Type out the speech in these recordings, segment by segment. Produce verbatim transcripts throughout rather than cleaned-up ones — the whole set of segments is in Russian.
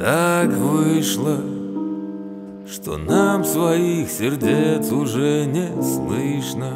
Так вышло, что нам своих сердец уже не слышно.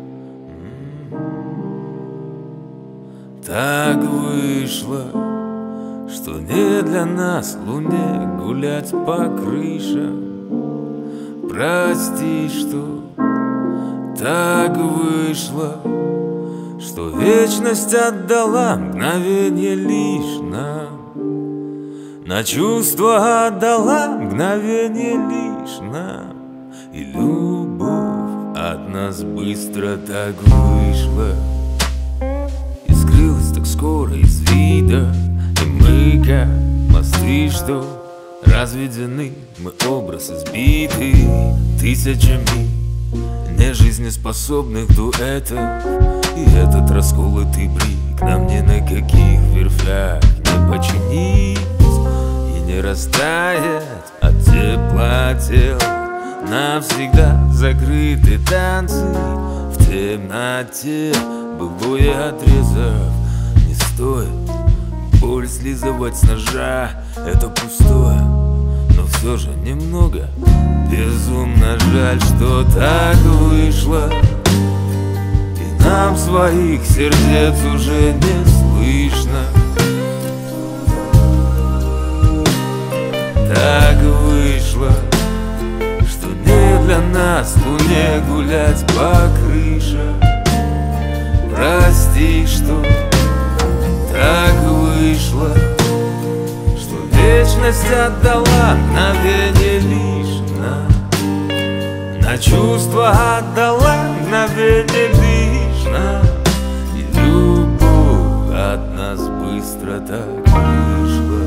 Так вышло, что не для нас луне гулять по крышам. Прости, что так вышло, что вечность отдала мгновенье лишь нам. На чувства отдала мгновенье лишь нам. И любовь от нас быстро так вышла и скрылась так скоро из вида. И мы как мосты, что разведены, мы образ избитый тысячами нежизнеспособных дуэтов. И этот расколотый брик нам ни на каких верфях не починить и не растает от тепла тел. Навсегда закрыты танцы в темноте, былое отрезав. Не стоит боль слизывать с ножа, это пустое, но все же немного безумно жаль, что так вышло, и нам своих сердец уже не слышно. Так вышло, что не для нас луне гулять по крышам. Прости, что так вышло, что вечность отдала мгновенье лишь нам. На чувства отдала мгновенье лишь нам. И любовь от нас быстро так вышла.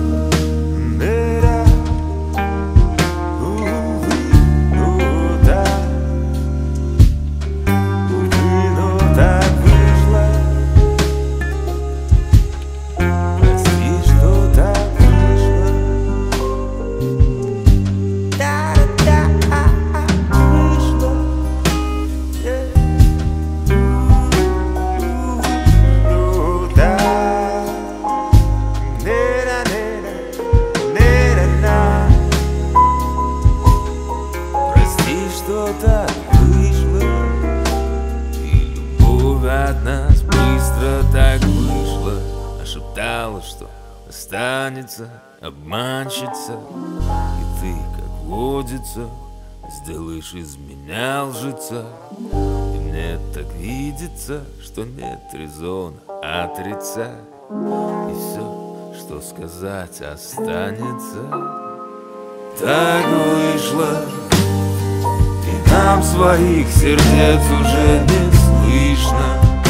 Так вышло, и любовь от нас быстро так вышла. Нашептала, что останется обманщица, и ты, как водится, сделаешь из меня лжеца. И мне так видится, что нет резона отрицать, и все, что сказать, останется. Так вышло, нам своих сердец уже не слышно.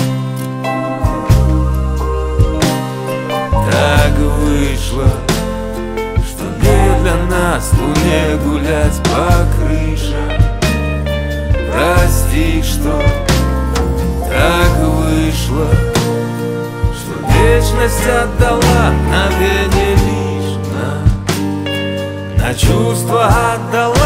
Так вышло, что не для нас луне гулять по крышам. Прости, что так вышло, что вечность отдала мгновенье лишь нам. На чувства отдала